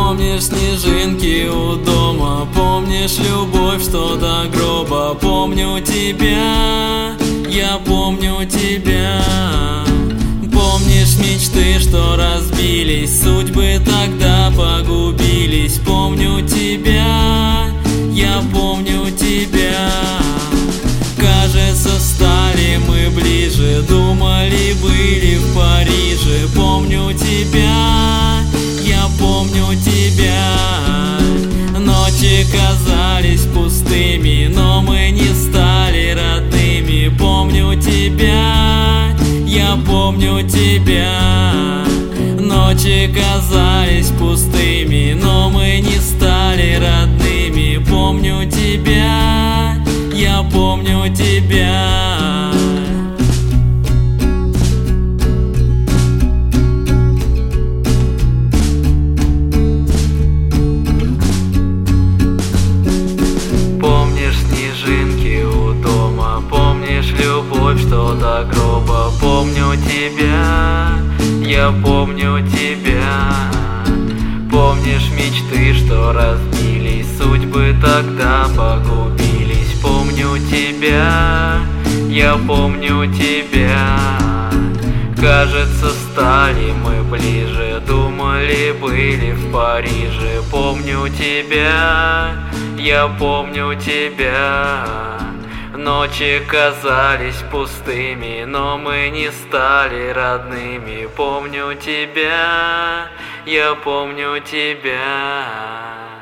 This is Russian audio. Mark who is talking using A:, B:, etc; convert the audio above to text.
A: Помнишь снежинки у дома, помнишь любовь, что до гроба. Помню тебя, я помню тебя. Помнишь мечты, что разбились, судьбы тогда погубились. Помню тебя, я помню тебя. Кажется, стали мы ближе, думали, были в Париже. Помню тебя, я помню тебя. Ночи казались пустыми, но мы не стали родными. Помню тебя, я помню тебя. Ночи казались пустыми, но мы не стали родными. Помню тебя, я помню тебя. Помнишь снежинки у дома, помнишь любовь, что до гроба. Помню тебя, я помню тебя. Помнишь мечты, что разбились, судьбы тогда погубились. Помню тебя, я помню тебя. Кажется, стали мы ближе, думали, были в Париже. Помню тебя, я помню тебя. Ночи казались пустыми, но мы не стали родными. Помню тебя, я помню тебя.